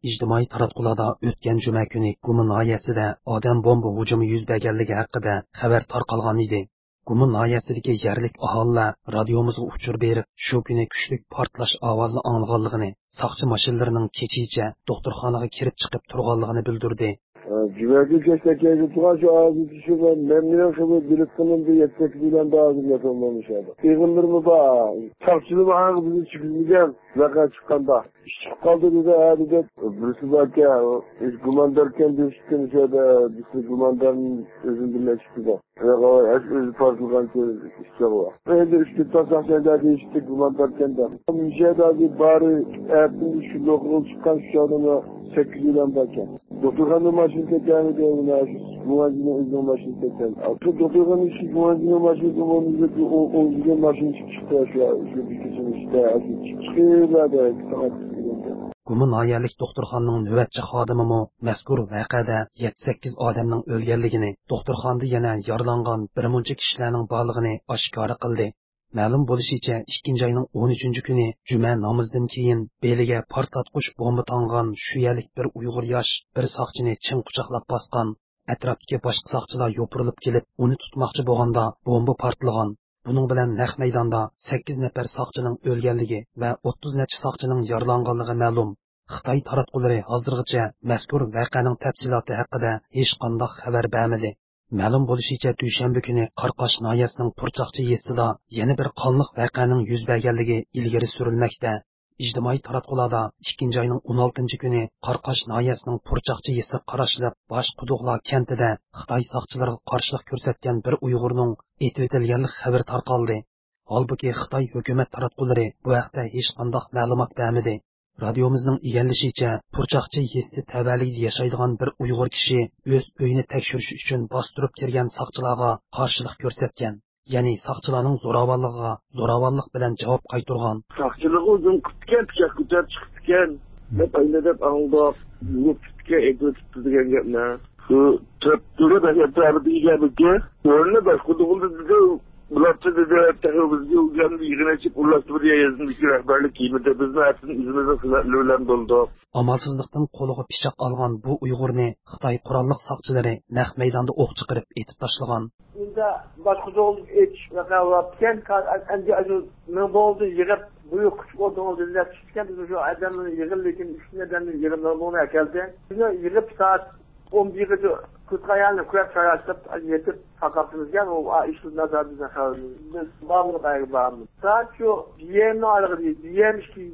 İctimai taratqularda o'tgan juma kuni Gumun noyasida odam bomba hujumi yuz berganligi haqida xabar tarqalgan edi. Gumun noyasidagi yerlik aholilar radiomizga uchur berib, shu kuni kuchli portlash ovozi anglaganligini, soqchi mashinalarining kechicha doktorxonaga kirib chiqib turganligini bildirdi. Cümerdi kestekeydi tuğa şu ağzı düşüren memnun kılı birikinin bir yetek bilen de ağzı yapılmamış adam. Eğilir mi ba? Takçılı bağını bizi çıkılmayacağım. Zaka çıkkanda. Çıkıp kaldı dedi abi de. Birisi bak ya. Hiç kumandarken bir çıktın şöyle. Birisi kumandarın özün dinle çıktı da. Hep özü parçalıkan işte bu. Ben de işte tasahçıda değişti kumandarken de. Müşahede abi bari ertin şu lokal çıkan şu adamı 8 yıldan bakken. Doktorhanın maşını tekrar ediyor. Muhacine uzun maşını tekrar. Artık doktorhanın işi muhacine maşını zamanında o uzun maşını çıktı şu bir kısım işte. Çıkıyorlar da saat. Gumun ayarlik doktorxonaning navbatchi xodimimi mazkur voqeada 7-8 odamning o'lganligini, doktorxonada yana yaralangan birmuncha kishilarning borligini oshkora qildi. Ma'lum bo'lishicha, 2-oyning 13-kuni juma namozidan keyin beliga portlatqich bomba tangan shu yerlik bir Uyg'ur yosh bir soqchini chin quchoqlab bosgan. Atrofdagi boshqa soqchilar yopirilib kelib, uni tutmoqchi bo'lganda bomba portlagan. Buning bilan naq maydonda 8 nafar soqchining o'lganligi va 30 necha soqchining yaralanganligi ma'lum. Xitoy taratqullari hozirgacha mazkur voqeaning tafsiloti haqida hech qanday xabar bermadi. Ma'lum bo'lishicha, dushanba kuni Qarqosh noyasining Purchaqchi yesida yana bir qonliq voqeaning yuz berganligi ilgari surilmoqda. İctimai taratqularda 2-oyning 16-kuni Qarqosh noyasining Purchaqchi yesi qarashli Bosh Quduqlar kentida Xitoy soqchilariga qarshilik ko'rsatgan bir Uyg'urning etilganlik xabar tarqaldi. Holbuki Xitoy hukumat taratqullari bu haqda hech qanday ma'lumot bermadi. Radiomizning egallashicha, Purchaqchi yesi tavalligida yashaydigan bir Uyg'ur kishi o'z uyini tekshirish uchun bostirib kirgan soqchilarga qarshilik ko'rsatgan. Ya'ni soqchilarning zo'ravonlik bilan javob qaytargan. Soqchilik o'zim kutgan pichoq ko'tarib chiqibgan. Deb o'ylab angloq, yurtga egotib degan gapni. Shu toptura da gaplarni egamiga, o'rni boshqa bo'ldi. Bulatçı dedi, tehlikeli uyandı, yığınacık ulaştırdı yazındaki rehberlik kıyımında bizim hepsinin izimizin hizmetleriyle doldu. Amalsızlıktan koluğa piçak algan bu Uygurni Xitay Kurallık sakçıları naq meydanda oq çıkarıp etip taşlagan. Bunda başka yol et vakalapken anca ne oldu yığıp büyük küçük olduğunu dediler çıkken biz şu adamın yığılırken üstünden yığılmalarına geldi. Yığıp saat 11'de Kutkayan'la kuyak çayasıp yetip sakatımızken o işin nazarımızdan kalırız. Biz bağımlı. Saat şu diyemli arağı değil, diyemiş ki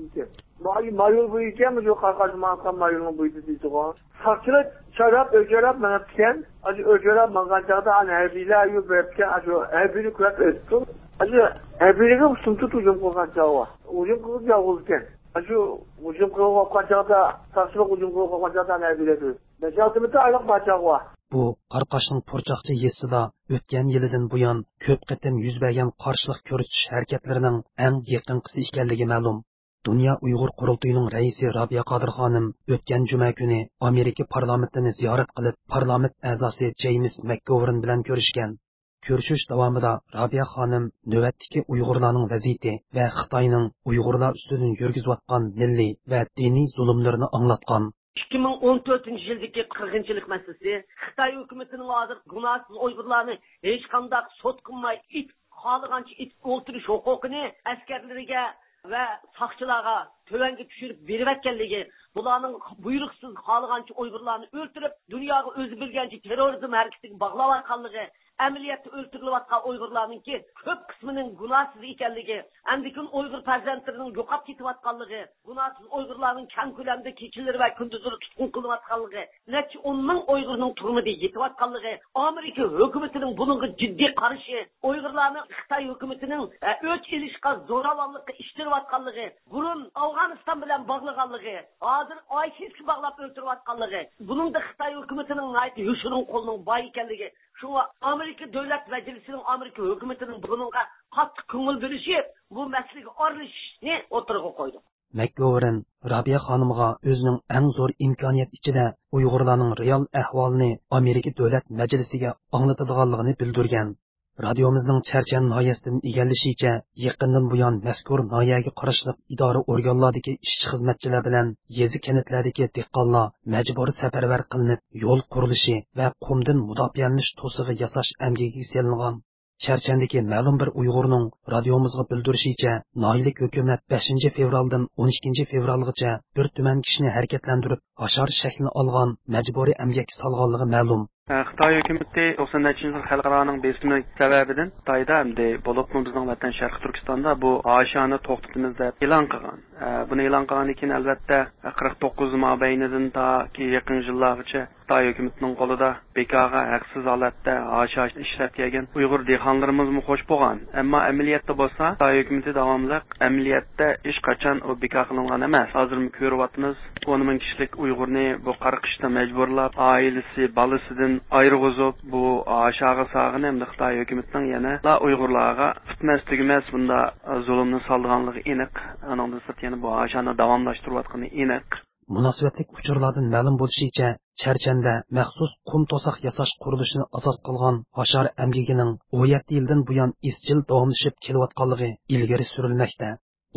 mayıl buyurken mi yok arkadaşım mayılın buyurdu deydi o. Sakçılar çarap, öcerap manatken, öcerap mangancada hani herbiler yok verken, herbili kuyak öttüm. Herbiliğe sımtı ucum kokancağı var. Ucum kokancağı olurken. Ucum kokancağı sakçılık ucum kokancağı herbiler Bu Qarqoshning Purchaqchi yesida o'tgan yilidan buyon ko'p qatim yuz bergan qarshilik ko'rsatish harakatlarining eng yaqinqisi ekanligi ma'lum. Dunyo Uyg'ur qurultoyining raisi Robiya Qodir xonim o'tgan juma kuni Amerika parlamentini ziyorat qilib, parlament a'zosi James McGovern bilan ko'rishgan. Ko'rishish davomida Robiya xonim navbatdagi Uyg'urlarning vaziyati va Xitoyning Uyg'urlar ustidan yurgizayotgan milliy va diniy zulmlarini anglatgan. 2014-yildagi qirg'inchilik masalasi Xitoy hukumatining hozir gunohsiz Uyg'urlarni hech qanday sud qilmay xohlagancha itib o'ldirish huquqini askarlariga va soqchilarga tövanga tushirib berayotganligi, bularning buyruqsiz xohlagancha Uyg'urlarni o'ldirib, dunyoga o'zi bilgancha terrorizm harakatiga bog'layotganligi, amaliyotda o'ltirilayotgan Uyg'urlarningki ko'p qismining gunohsiz ekanligi, andikin Uyg'ur farzandlarining yo'qolib ketayotganligi, gunohsiz Uyg'urlarning keng ko'lamda kechalari va kunduzlari tutqun qilayotganligi, necha 10 ming Uyg'urning turmida yetayotganligi, Amerika hukumatining bunga jiddiy qarashi, Uyg'urlarning Xitoy hukumatining o'ch ilishqa zo'ravonlikqa ishtirayotganligi, burun Afg'oniston bilan bog'laganligi, hozir ISISga bog'lab o'ltirayotganligi, buningda Xitoy hukumatining yoshirin qo'lning boy ekanligi, shunga Amerika davlat majlisining Amerika hukumatining buningga qattiq ko'ngil bo'lishi bu masalaga aralashishni o'tirg'a qo'ydi. McGovern Robiya xonimga o'zining eng zo'r imkoniyat ichida Uyg'urlarning real ahvolini Amerika davlat majlisiga anglatadiganligini bildirgan. Radiomizning Charchan noyasidan egallishicha, yaqindan buyon mazkur noyaga qarashliq idora organlaridagi ishchi xizmatchilar bilan yezi kanatlardagi dehqonlar majburiy safarbar qilinib, yo'l qurilishi va qumdan mudofialanish to'sig'i yasash amaliga selingan. Charchandagi ma'lum bir Uyg'urning radiomizga bildirishicha, noyalik hukumat 5 fevraldan 12 fevralgacha bir tuman kishini harakatlantirib, hashar shaklini olgan majburiy amgakka solganligi ma'lum. Xitoy hukumati 94-yil xalqaroning besimi sababidan Xitoyda hamda bo'libmi bizning vatan Sharq Turkistonda bu oshani to'xtatamiz deb e'lon qilgan. Buni e'lon qilgandan keyin albatta 49 mobaynidan toki yaqin yillargacha Xitoy hukumatining qo'lida bekorga haqsiz holatda osh ishlab kelgan Uyg'ur dehqonlarimiz xo'sh bo'lgan. Ammo amaliyotda bo'lsa Xitoy hukumati davomli amaliyotda hech qachon u bekor qilingan emas. Hozir ko'ryapmiz 10 ming kishilik Uyg'urni bu qarqishda majburlab oilasi, balasidan ayrıg'izib bu aşağı sağını hem de Xitoy hukumatining yana Uyg'urlarga fitnas tugamas bunda zulmni solganligi aniq. Anonda sirт yana bu aşani davomlashtirayotgani aniq. Munosabatlik uchurlardan ma'lum bo'lishicha, Charchanda maxsus qum to'siq yasash qurilishini asos qilgan hashar amgigining 17 yildan buyon izchil davomlashib kelayotganligi ilgari surilmoqda.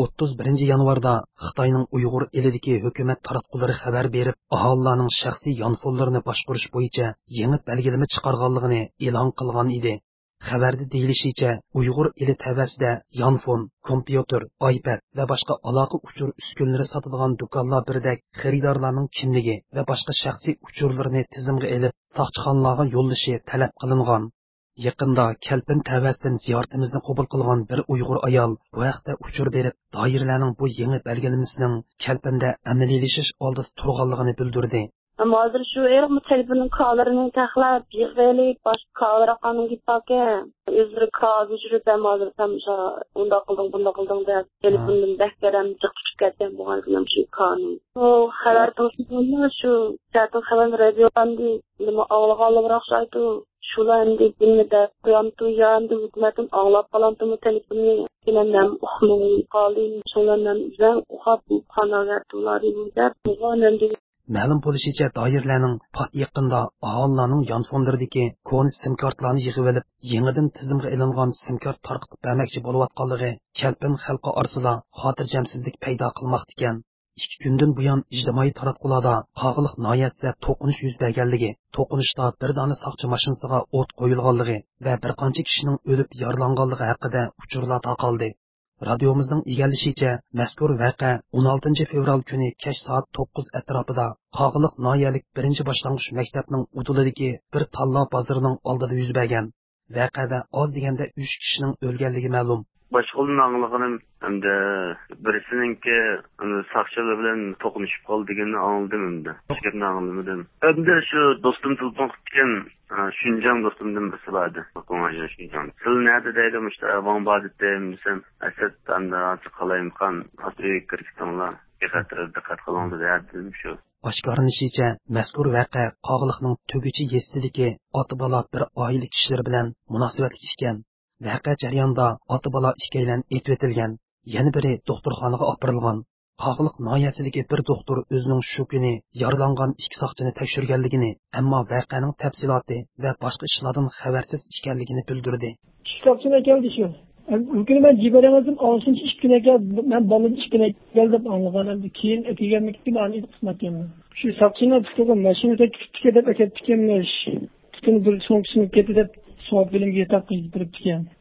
31 yanvarda Xitoyning Uyg'ur elidagi hukumat taratqullari xabar berib, aholilarning shaxsiy yonfonlarini boshqarish bo'yicha yangi belgilama chiqarganligini e'lon qilgan edi. Xabarda deyilishicha, Uyg'ur eli tavasida yonfon, kompyuter, iPad va boshqa aloqa uchur uskunalari sotadigan do'konlar birdek xaridorlarning kimligi va boshqa shaxsiy uchurlarini tizimga elib, soqchixonalarga yo'llashi talab qilingan. Yaqinda Kalpin tavasidan ziyoratimizni qabul qilgan bir Uyg'ur ayol bu haqda uchur berib, doiralarning bu yangi belgilamasining Kalpinda amaliylashish oldida turganligini bildirdi. Ama hozir shu ermi telefonning kolarini taxlab, yig'ili boshqa kolara qonun gitake. O'zlari ko'zi jurda hozir ham unda qildim deb telefondan bahkaram chiqib ketgan bo'lgan shu qonun. O xabar to'sqinlar shu chatun xabar radioandi nima avvalroq aytdi. Şularında dinlede kıyamtı yandı hükümetin ağlap kalantımı telefonu bilemem uxluğun kalayım şularından ben uxap kanagatları yüzer muğanemdi. Ma'lum bo'lishicha, doirlarning pat yaqinda aholilarning yonfonlaridagi kon sim kartlarni yig'ib olib, yangidan tizimga ilingan sim kart tarqatib bermoqchi bo'layotganligi Kalpin xalqi orasida xotirjamsizlik paydo qilmoqda ekan. 2 kundan buyon ijtimoiy taratqularda qog'liq noyasida to'qinish yuz berganligi, to'qinishda bir dona soqchi mashinasiga o't qo'yilganligi va bir qancha kishining o'lib yaralanganligi haqida uchurlar tarqaldi. Radiomizning egallishicha, mazkur voqea 16 fevral kuni kech soat 9 atrofida qog'liq noyalik 1-boshlang'ich maktabning udulidagi bir tanlov bozorining oldida yuz bergan. Voqeada oz deganda 3 kishining o'lganligi ma'lum. Başqalarının anlığının hem de birisininki sakçılı bilen tokunuşup kaldıgını anladım hem de. Başkalarını anlamadım. Hem de şu dostum telefon kutken Şuncan dostumdan birisi vardı. Bakımacı Şuncan. Sil nerede deydim işte Vanbadet'teyim desem Esed ben de artık kalayım kan Asriye Kırgızistan'la dikkat kılandı derdim şu. Oshkoranishicha, mazkur voqea qog'liqning tuguchi yessidagi ota-bola bir oila kishilar bilan munosabatli ekan. Voqea jarayonida ota-bola ikkilan etvetilgan, yana biri doktorxonaga olib Qog'liq noyasidagi bir doktor o'zining shu kuni yaralangan 2 soqchini tekshirganligini, ammo voqeaning tafsiloti va boshqa ishlardan xabarsiz ekanligini bildirdi. Soqchini keldi shu. Bugün ben ciberenizim 6. iş güne geldi. Ben balın iş güne geldim anladım. Keyin ötegenlikti bana kısmetim. Şu sakçına tutuldum. Şimdi de tükedip ekettikemmiş. Tutun bir soğuksunu getirip soğuk bilimge takip edip diken.